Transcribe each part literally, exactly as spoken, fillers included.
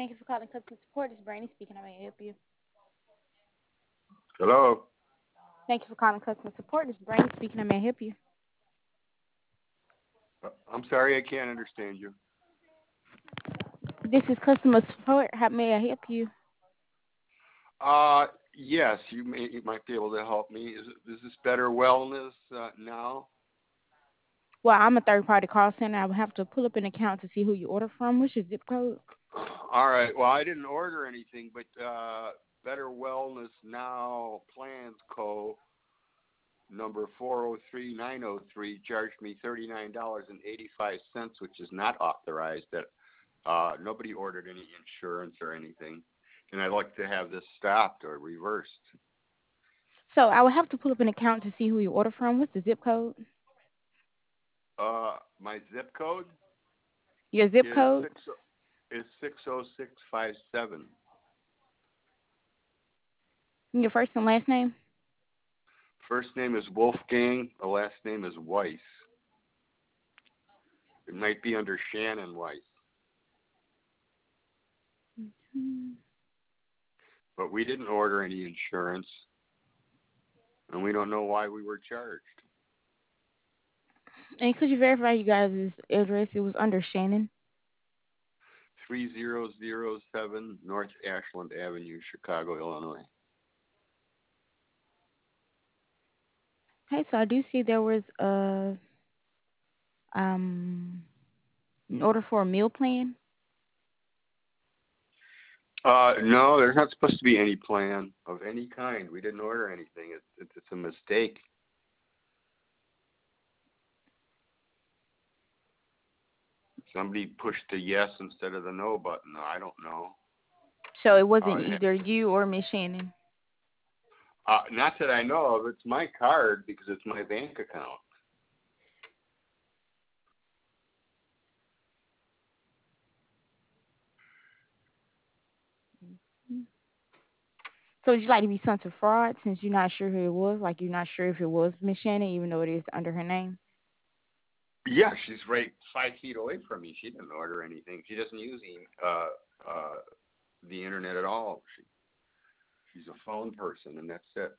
Thank you for calling customer support. This is Brandy speaking. I may help you. Hello. Thank you for calling customer support. This is Brandy speaking. I may help you. Uh, I'm sorry, I can't understand you. This is customer support. How may I help you? Uh, yes, you may you might be able to help me. Is is this Better Wellness uh, now? Well, I'm a third party call center. I would have to pull up an account to see who you order from. What's your zip code? All right. Well, I didn't order anything, but uh, Better Wellness Now Plans Co. number four zero three nine zero three charged me thirty nine dollars and eighty five cents, which is not authorized. That uh, nobody ordered any insurance or anything, and I'd like to have this stopped or reversed. So I would have to pull up an account to see who you order from. What's the zip code? Uh, my zip code Your zip is code? six is six zero six five seven. Your first and last name? First name is Wolfgang. The last name is Weiss. It might be under Shannon Weiss, Hmm. but we didn't order any insurance, and we don't know why we were charged. And could you verify you guys' address? It was under Shannon. Three zero zero seven North Ashland Avenue, Chicago, Illinois. Okay, so I do see there was a um an order for a meal plan. Uh, no, there's not supposed to be any plan of any kind. We didn't order anything. It's it's, it's a mistake. Somebody pushed the yes instead of the no button. I don't know. So it wasn't Uh, either you or Miss Shannon. uh, not that I know of. It's my card because it's my bank account. So would you like to be sent to fraud since you're not sure who it was? Like you're not sure if it was Miss Shannon, even though it is under her name. Yeah, she's right five feet away from me. She didn't order anything. She doesn't use the uh, uh, the internet at all. She she's a phone person, and that's it.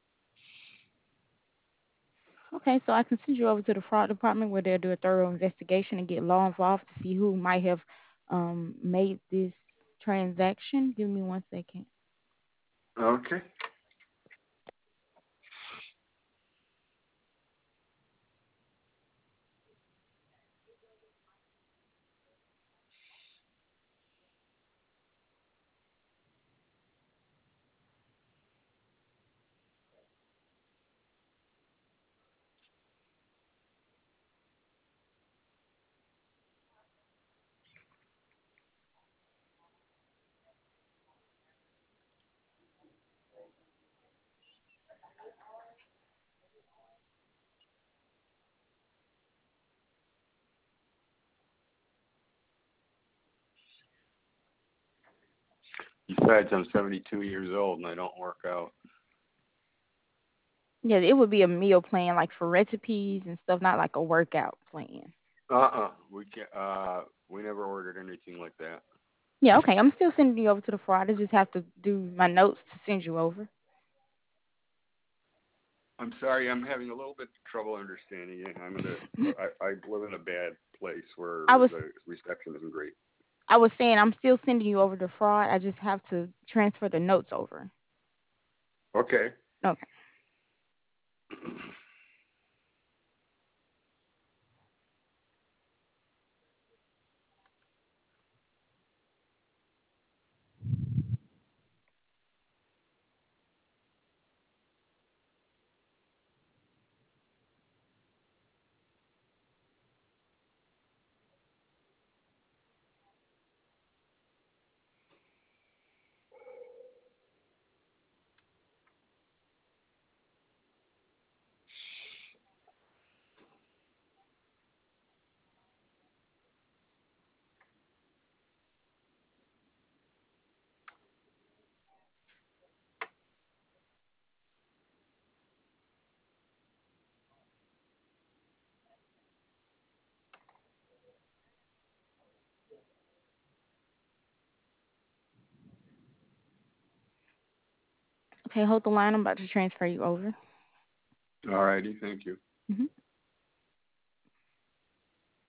Okay, so I can send you over to the fraud department where they'll do a thorough investigation and get law involved to see who might have um made this transaction. Give me one second. Okay. Besides, I'm seventy-two years old and I don't work out. Yeah, it would be a meal plan like for recipes and stuff, not like a workout plan. Uh-uh. We can uh we never ordered anything like that. Yeah, okay. I'm still sending you over to the fraud. I just have to do my notes to send you over. I'm sorry, I'm having a little bit of trouble understanding you. I'm in a I, I live in a bad place where I was the reception isn't great. I was saying I'm still sending you over to fraud. I just have to transfer the notes over. Okay. Okay. Okay, hold the line. I'm about to transfer you over. All righty, thank you. Hmm